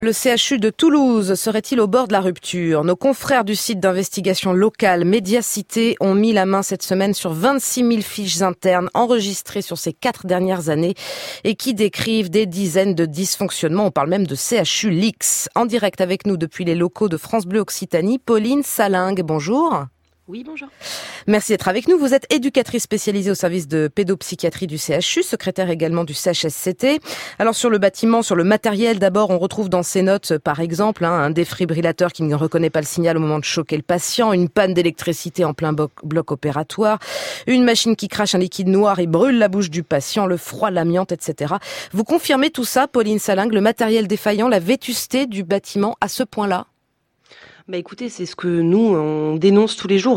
Le CHU de Toulouse serait-il au bord de la rupture ? Nos confrères du site d'investigation locale Médiacité ont mis la main cette semaine sur 26 000 fiches internes enregistrées sur ces 4 dernières années et qui décrivent des dizaines de dysfonctionnements. On parle même de CHU Leaks. En direct avec nous depuis les locaux de France Bleu Occitanie, Pauline Salingue. Bonjour. Oui, bonjour. Merci d'être avec nous. Vous êtes éducatrice spécialisée au service de pédopsychiatrie du CHU, secrétaire également du CHSCT. Alors sur le bâtiment, sur le matériel d'abord, on retrouve dans ces notes par exemple un défibrillateur qui ne reconnaît pas le signal au moment de choquer le patient, une panne d'électricité en plein bloc opératoire, une machine qui crache un liquide noir et brûle la bouche du patient, le froid, l'amiante, etc. Vous confirmez tout ça, Pauline Salingue, le matériel défaillant, la vétusté du bâtiment à ce point-là ? Bah écoutez, c'est ce que nous, on dénonce tous les jours.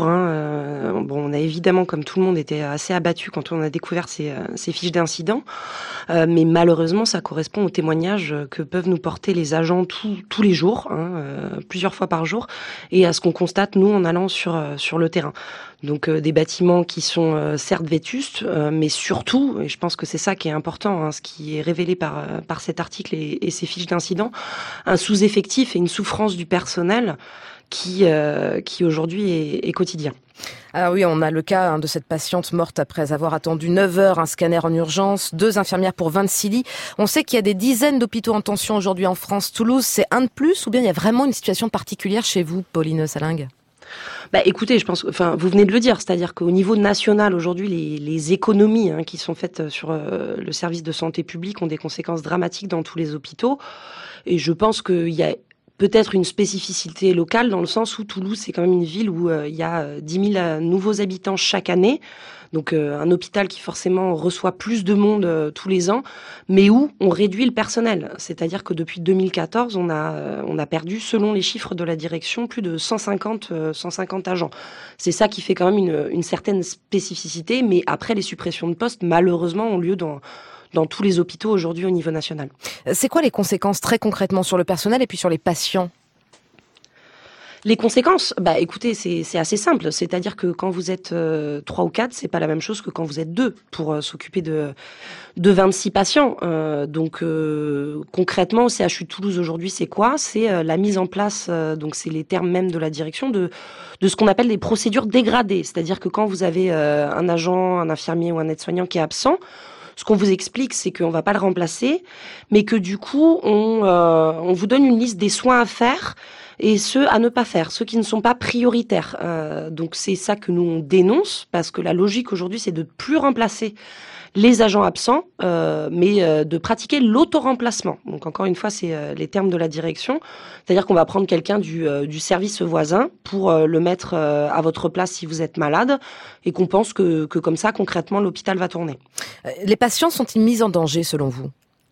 On a évidemment, comme tout le monde, été assez abattus quand on a découvert ces fiches d'incident. Mais malheureusement, ça correspond aux témoignages que peuvent nous porter les agents tous les jours, plusieurs fois par jour, et à ce qu'on constate, nous, en allant sur le terrain. Donc des bâtiments qui sont certes vétustes, mais surtout, et je pense que c'est ça qui est important, ce qui est révélé par cet article et ces fiches d'incident, un sous-effectif et une souffrance du personnel qui aujourd'hui est quotidien. Alors oui, on a le cas de cette patiente morte après avoir attendu 9 heures un scanner en urgence, 2 infirmières pour 26 lits. On sait qu'il y a des dizaines d'hôpitaux en tension aujourd'hui en France. Toulouse, c'est un de plus ou bien il y a vraiment une situation particulière chez vous, Pauline Salingue ? Écoutez, je pense, vous venez de le dire, c'est-à-dire qu'au niveau national, aujourd'hui, les économies qui sont faites sur le service de santé publique ont des conséquences dramatiques dans tous les hôpitaux. Et je pense qu'il y a peut-être une spécificité locale dans le sens où Toulouse, c'est quand même une ville où il y a 10 000 nouveaux habitants chaque année. Donc un hôpital qui forcément reçoit plus de monde tous les ans, mais où on réduit le personnel. C'est-à-dire que depuis 2014, on a perdu, selon les chiffres de la direction, plus de 150 agents. C'est ça qui fait quand même une certaine spécificité, mais après les suppressions de postes, malheureusement, ont lieu dans tous les hôpitaux aujourd'hui au niveau national. C'est quoi les conséquences très concrètement sur le personnel et puis sur les patients ? Les conséquences, écoutez, c'est assez simple. C'est-à-dire que quand vous êtes 3 ou 4, c'est pas la même chose que quand vous êtes 2 pour s'occuper de 26 patients. Concrètement, au CHU de Toulouse aujourd'hui, c'est quoi ? C'est la mise en place, donc c'est les termes même de la direction, de ce qu'on appelle des procédures dégradées. C'est-à-dire que quand vous avez un agent, un infirmier ou un aide-soignant qui est absent, ce qu'on vous explique, c'est qu'on va pas le remplacer, mais que du coup, on vous donne une liste des soins à faire et ceux à ne pas faire, ceux qui ne sont pas prioritaires. Donc c'est ça que nous on dénonce, parce que la logique aujourd'hui, c'est de ne plus remplacer les agents absents, mais de pratiquer l'auto-remplacement. Donc encore une fois, c'est les termes de la direction, c'est-à-dire qu'on va prendre quelqu'un du service voisin pour le mettre à votre place si vous êtes malade, et qu'on pense que comme ça, concrètement, l'hôpital va tourner. Les patients sont-ils mis en danger selon vous ?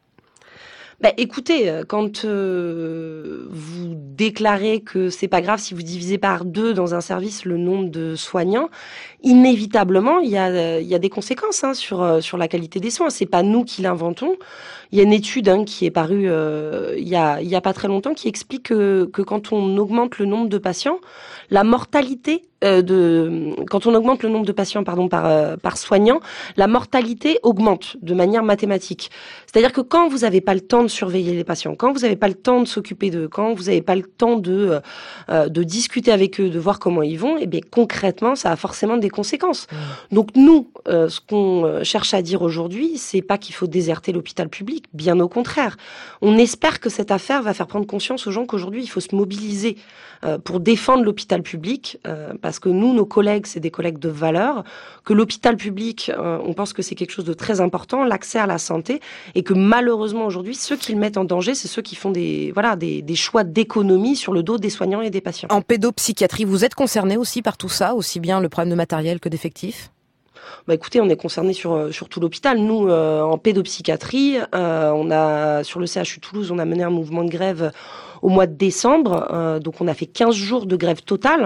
Écoutez, quand vous déclarez que c'est pas grave si vous divisez par 2 dans un service le nombre de soignants, inévitablement il y a des conséquences sur la qualité des soins. C'est pas nous qui l'inventons. Il y a une étude qui est parue il y a pas très longtemps qui explique que quand on augmente le nombre de patients, la mortalité quand on augmente le nombre de patients par soignant, la mortalité augmente de manière mathématique. C'est-à-dire que quand vous n'avez pas le temps de surveiller les patients, quand vous n'avez pas le temps de s'occuper d'eux, quand vous n'avez pas le temps de discuter avec eux, de voir comment ils vont, concrètement, ça a forcément des conséquences. Donc nous, ce qu'on cherche à dire aujourd'hui, c'est pas qu'il faut déserter l'hôpital public, bien au contraire. On espère que cette affaire va faire prendre conscience aux gens qu'aujourd'hui, il faut se mobiliser pour défendre l'hôpital public, parce que nous, nos collègues, c'est des collègues de valeur, que l'hôpital public, on pense que c'est quelque chose de très important, l'accès à la santé, et que malheureusement aujourd'hui, ceux qui le mettent en danger, c'est ceux qui font des choix d'économie sur le dos des soignants et des patients. En pédopsychiatrie, vous êtes concerné aussi par tout ça, aussi bien le problème de matériel que d'effectifs ? Écoutez, on est concerné sur tout l'hôpital. Nous, en pédopsychiatrie, sur le CHU Toulouse, on a mené un mouvement de grève au mois de décembre. Donc, on a fait 15 jours de grève totale.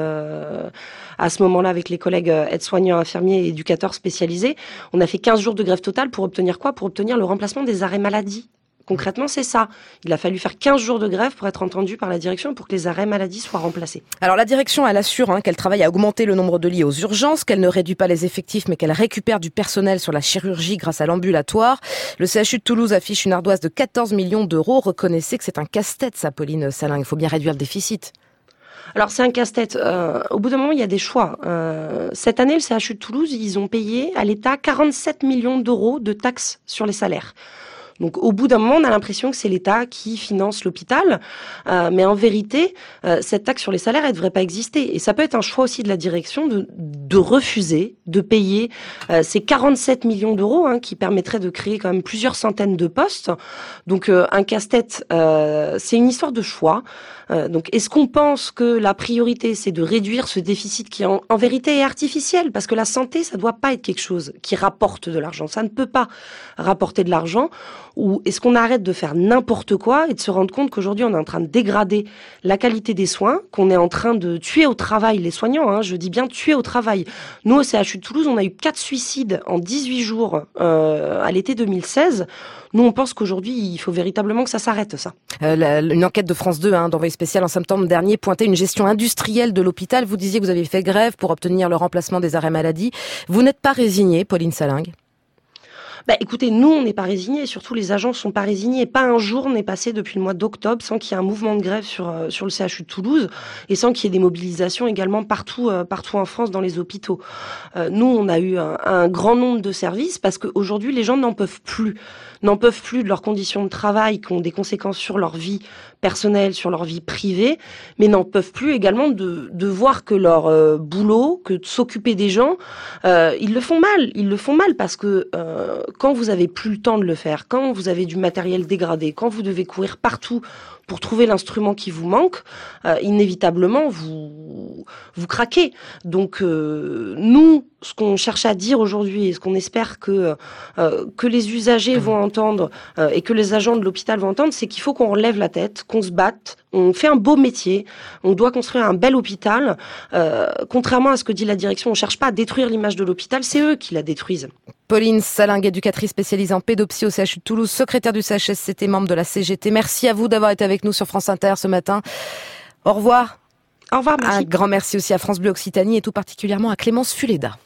À ce moment-là, avec les collègues aides-soignants, infirmiers et éducateurs spécialisés, on a fait 15 jours de grève totale pour obtenir quoi ? Pour obtenir le remplacement des arrêts maladie. Concrètement, c'est ça. Il a fallu faire 15 jours de grève pour être entendu par la direction pour que les arrêts maladie soient remplacés. Alors la direction, elle assure qu'elle travaille à augmenter le nombre de lits aux urgences, qu'elle ne réduit pas les effectifs, mais qu'elle récupère du personnel sur la chirurgie grâce à l'ambulatoire. Le CHU de Toulouse affiche une ardoise de 14 millions d'euros. Reconnaissez que c'est un casse-tête, ça, Pauline Salingue. Il faut bien réduire le déficit. Alors c'est un casse-tête. Au bout d'un moment, il y a des choix. Cette année, le CHU de Toulouse, ils ont payé à l'État 47 millions d'euros de taxes sur les salaires. Donc au bout d'un moment, on a l'impression que c'est l'État qui finance l'hôpital, mais en vérité, cette taxe sur les salaires, elle devrait pas exister. Et ça peut être un choix aussi de la direction de refuser de payer ces 47 millions d'euros qui permettraient de créer quand même plusieurs centaines de postes. Donc un casse-tête, c'est une histoire de choix. Donc est-ce qu'on pense que la priorité, c'est de réduire ce déficit qui en vérité est artificiel? Parce que la santé, ça doit pas être quelque chose qui rapporte de l'argent. Ça ne peut pas rapporter de l'argent. Ou est-ce qu'on arrête de faire n'importe quoi et de se rendre compte qu'aujourd'hui, on est en train de dégrader la qualité des soins, qu'on est en train de tuer au travail les soignants, je dis bien tuer au travail. Nous, au CHU de Toulouse, on a eu 4 suicides en 18 jours à l'été 2016. Nous, on pense qu'aujourd'hui, il faut véritablement que ça s'arrête, ça. Une enquête de France 2, d'envoyé spécial en septembre dernier, pointait une gestion industrielle de l'hôpital. Vous disiez que vous avez fait grève pour obtenir le remplacement des arrêts maladie. Vous n'êtes pas résignée, Pauline Salingue? Écoutez, nous, on n'est pas résignés, et surtout les agents sont pas résignés. Pas un jour n'est passé depuis le mois d'octobre sans qu'il y ait un mouvement de grève sur le CHU de Toulouse et sans qu'il y ait des mobilisations également partout en France dans les hôpitaux. Nous, on a eu un grand nombre de services parce qu'aujourd'hui, les gens n'en peuvent plus de leurs conditions de travail qui ont des conséquences sur leur vie personnelle, sur leur vie privée, mais n'en peuvent plus également de voir que leur boulot, que de s'occuper des gens, ils le font mal parce que quand vous avez plus le temps de le faire, quand vous avez du matériel dégradé, quand vous devez courir partout pour trouver l'instrument qui vous manque, inévitablement vous craquez. Donc nous, ce qu'on cherche à dire aujourd'hui et ce qu'on espère que les usagers vont entendre et que les agents de l'hôpital vont entendre, c'est qu'il faut qu'on relève la tête, qu'on se batte, on fait un beau métier, on doit construire un bel hôpital. Contrairement à ce que dit la direction, on cherche pas à détruire l'image de l'hôpital, c'est eux qui la détruisent. Pauline Salingue, éducatrice spécialisée en pédopsie au CHU de Toulouse, secrétaire du CHSCT, membre de la CGT. Merci à vous d'avoir été avec nous sur France Inter ce matin. Au revoir. Au revoir, merci. Un grand merci aussi à France Bleu Occitanie et tout particulièrement à Clémence Fuleda.